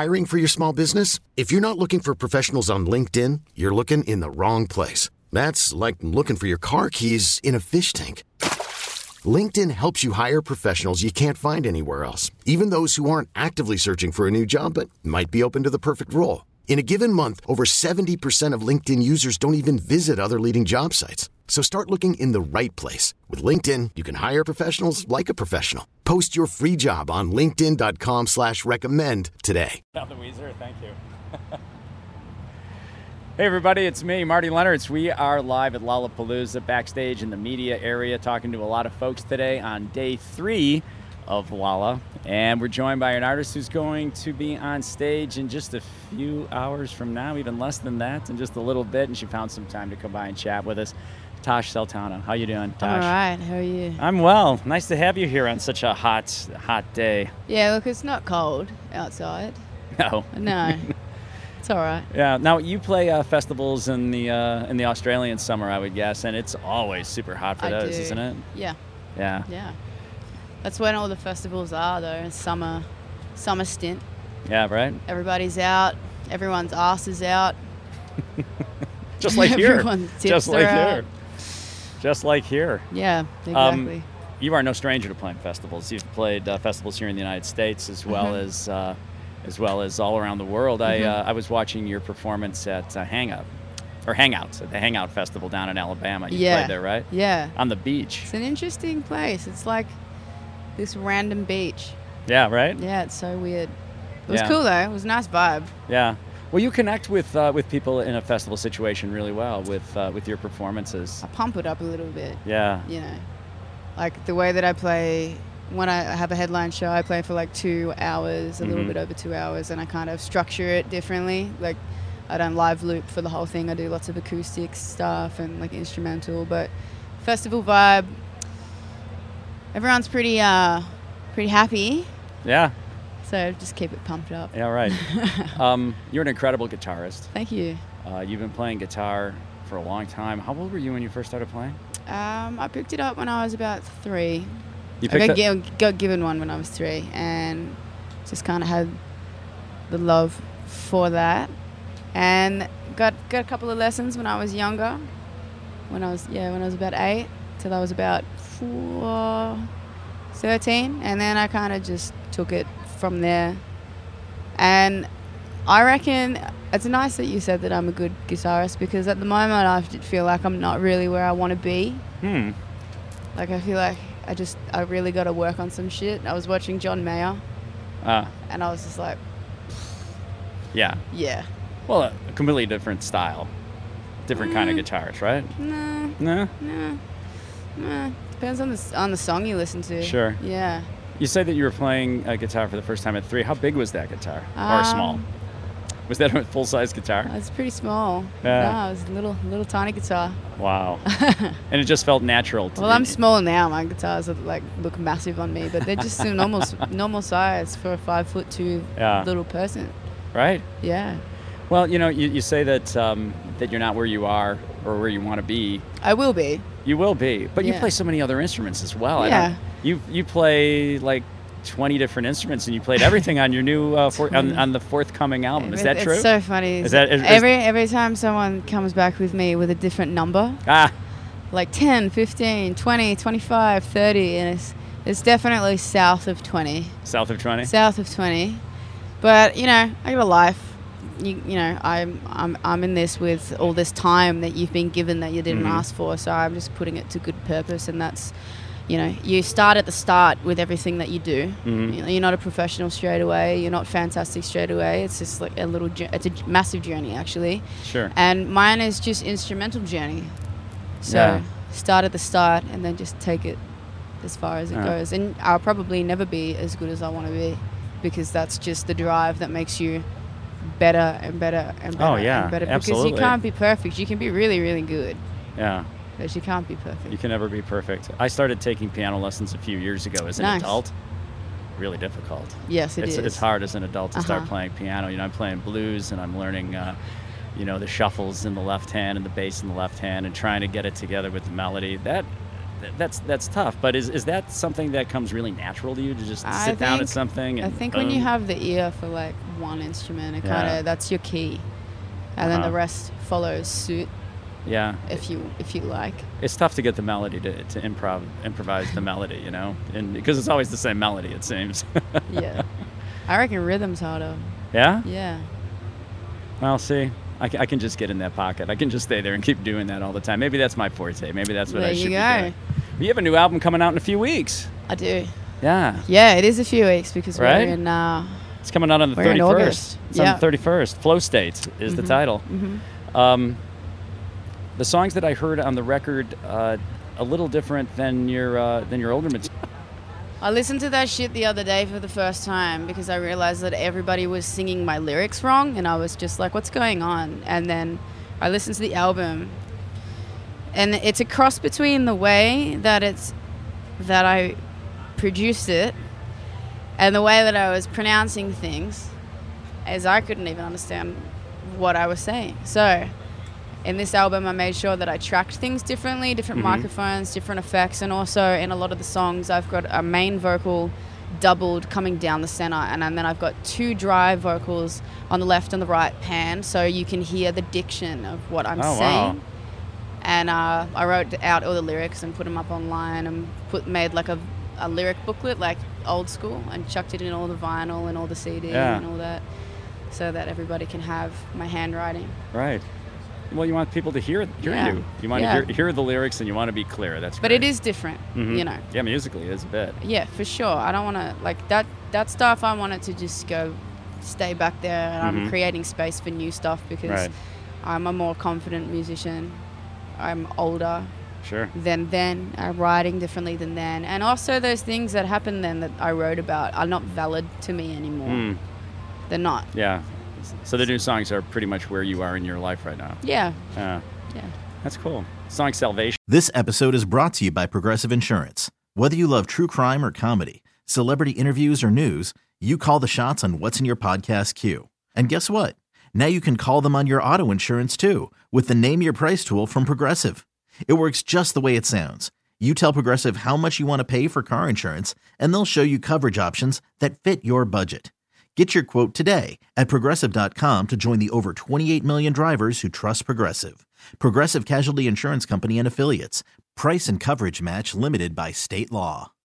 Hiring for your small business? If you're not looking for professionals on LinkedIn, you're looking in the wrong place. That's like looking for your car keys in a fish tank. LinkedIn helps you hire professionals you can't find anywhere else, even those who aren't actively searching for a new job but might be open to the perfect role. In a given month, over 70% of LinkedIn users don't even visit other leading job sites. So start looking in the right place. With LinkedIn, you can hire professionals like a professional. Post your free job on linkedin.com/recommend today. Down the Weezer, thank you. Hey everybody, it's me, Marty Leonards. We are live at Lollapalooza, backstage in the media area, talking to a lot of folks today on day 3 of Lolla. And we're joined by an artist who's going to be on stage in just a few hours from now, even less than that, in just a little bit. And she found some time to come by and chat with us. Tosh Sultana, how you doing, Tosh? All right, how are you? I'm well. Nice to have you here on such a hot day. Yeah, look, it's not cold outside. No. No. It's all right. Yeah. Now you play festivals in the Australian summer, I would guess, and it's always super hot for those, isn't it? Yeah. Yeah. Yeah. That's when all the festivals are, though. Summer stint. Yeah. Right. Everybody's out. Everyone's ass is out. Just like here. Everyone's tits Just like are out. here. Just like here. Yeah. Exactly. You are no stranger to playing festivals. You've played festivals here in the United States as well as all around the world. I was watching your performance at Hangout at the Hangout Festival down in Alabama. You played there, right? Yeah. On the beach. It's an interesting place. It's like this random beach. Yeah, right? Yeah, it's so weird. It was cool, though. It was a nice vibe. Yeah. Well, you connect with people in a festival situation really well with your performances. I pump it up a little bit. Yeah. You know, like the way that I play. When I have a headline show, I play for like 2 hours, a little bit over 2 hours, and I kind of structure it differently. Like, I don't live loop for the whole thing. I do lots of acoustic stuff and like instrumental. But festival vibe, everyone's pretty happy. Yeah. So just keep it pumped up. Yeah, right. You're an incredible guitarist. Thank you. You've been playing guitar for a long time. How old were you when you first started playing? I picked it up when I was about 3. You I got given one when I was 3, and just kind of had the love for that, and got a couple of lessons when I was younger. When I was about 8 till I was about 13, and then I kind of just took it from there. And I reckon it's nice that you said that I'm a good guitarist, because at the moment I feel like I'm not really where I want to be. Like I feel like I really got to work on some shit. I was watching John Mayer, and I was just like, yeah. Well, a completely different style, different kind of guitarist, right? No. Depends on the song you listen to. Sure. Yeah. You said that you were playing a guitar for the first time at 3. How big was that guitar? Or small? Was that a full-size guitar? It's pretty small. Yeah. No, it was a little tiny guitar. Wow. And it just felt natural to Well, I'm small now. My guitars look massive on me, but they're just a normal size for a 5'2" little person. Right? Yeah. Well, you say that that you're not where you are or where you want to be. I will be. You will be, but you Yeah. play so many other instruments as well. Yeah. You play like 20 different instruments, and you played everything on your new on the forthcoming album. Is that true? It's so funny. Is that every time someone comes back with me with a different number, like 10, 15, 20, 25, 30, and it's definitely south of 20. South of 20. South of 20, but I got a life. I'm in this with all this time that you've been given that you didn't ask for, so I'm just putting it to good purpose, and that's. You start at the start with everything that you do. You're not a professional straight away. You're not fantastic straight away. It's just like it's a massive journey, actually. Sure. And mine is just instrumental journey. So start at the start and then just take it as far as it goes. And I'll probably never be as good as I want to be, because that's just the drive that makes you better and better and better and better. Absolutely. Because you can't be perfect. You can be really, really good. Yeah. But you can't be perfect. You can never be perfect. I started taking piano lessons a few years ago as an adult. Really difficult. Yes, it is. It's hard as an adult to start playing piano. I'm playing blues, and I'm learning, the shuffles in the left hand and the bass in the left hand, and trying to get it together with the melody. that's tough. But is that something that comes really natural to you to just sit down at something? And I think when you have the ear for like one instrument, it that's your key, and then the rest follows suit. Yeah. If you like. It's tough to get the melody to improvise the melody, and because it's always the same melody, it seems. Yeah. I reckon rhythm's harder. Yeah? Yeah. Well, see, I can just get in that pocket. I can just stay there and keep doing that all the time. Maybe that's my forte. Maybe that's what I should be doing. You have a new album coming out in a few weeks. I do. Yeah. Yeah, it is a few weeks because we're in... it's coming out on the 31st. In August. It's on the 31st. Flow State is the title. Mm-hmm. The songs that I heard on the record, a little different than your older material. I listened to that shit the other day for the first time because I realized that everybody was singing my lyrics wrong, and I was just like, what's going on? And then I listened to the album, and it's a cross between the way that I produced it and the way that I was pronouncing things, as I couldn't even understand what I was saying. So in this album, I made sure that I tracked things differently, different microphones, different effects, and also in a lot of the songs, I've got a main vocal doubled coming down the center, and then I've got two dry vocals on the left and the right pan, so you can hear the diction of what I'm saying. Wow. And I wrote out all the lyrics and put them up online and made like a lyric booklet, like old school, and chucked it in all the vinyl and all the CD and all that, so that everybody can have my handwriting. Right. Well, you want people to hear you. You want to hear the lyrics, and you want to be clear. That's great. But it is different, Yeah, musically, it is a bit. Yeah, for sure. I don't want to, like, that stuff, I want it to just stay back there, and I'm creating space for new stuff because I'm a more confident musician. I'm older than then. I'm writing differently than then. And also those things that happened then that I wrote about are not valid to me anymore. They're not. Yeah. So the new songs are pretty much where you are in your life right now. Yeah. Yeah. That's cool. Song Salvation. This episode is brought to you by Progressive Insurance. Whether you love true crime or comedy, celebrity interviews or news, you call the shots on what's in your podcast queue. And guess what? Now you can call them on your auto insurance too with the Name Your Price tool from Progressive. It works just the way it sounds. You tell Progressive how much you want to pay for car insurance, and they'll show you coverage options that fit your budget. Get your quote today at Progressive.com to join the over 28 million drivers who trust Progressive. Progressive Casualty Insurance Company and Affiliates. Price and coverage match limited by state law.